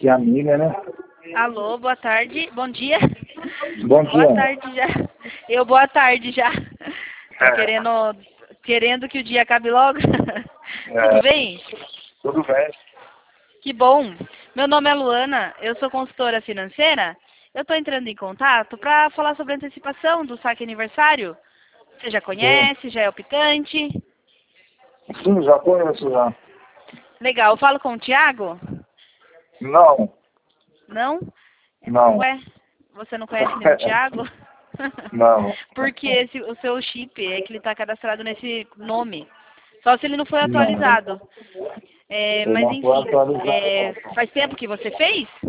aqui a Miriam, né? Alô, boa tarde. Bom dia. Bom dia. Boa tarde já. Boa tarde já. Tá querendo que o dia acabe logo? Tudo bem? Tudo bem. Que bom. Meu nome é Luana, eu sou consultora financeira. Eu tô entrando em contato para falar sobre a antecipação do saque aniversário. Você já conhece, já é optante? Sim, já conheço já. Legal. Eu falo com o Thiago? Não, Não? não. Ué, você não conhece nenhum Thiago? Não. Porque o seu chip é que ele está cadastrado nesse nome. Só se ele não foi Não. atualizado. Eu Mas não estou enfim, atualizado. faz tempo que você fez?